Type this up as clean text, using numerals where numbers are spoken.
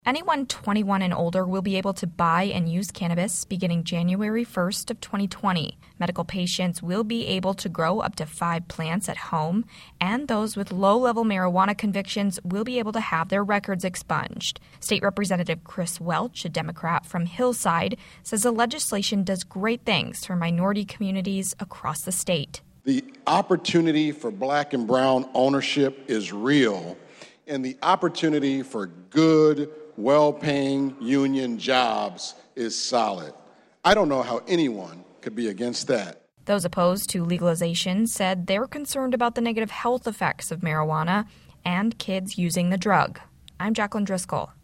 Anyone 21 and older will be able to buy and use cannabis beginning January 1st of 2020. Medical patients will be able to grow up to 5 plants at home, and those with low-level marijuana convictions will be able to have their records expunged. State Representative Chris Welch, a Democrat from Hillside, says the legislation does great things for minority communities across the state. The opportunity for black and brown ownership is real, and the opportunity for good, well-paying union jobs is solid. I don't know how anyone could be against that. Those opposed to legalization said they're concerned about the negative health effects of marijuana and kids using the drug. I'm Jacqueline Driscoll.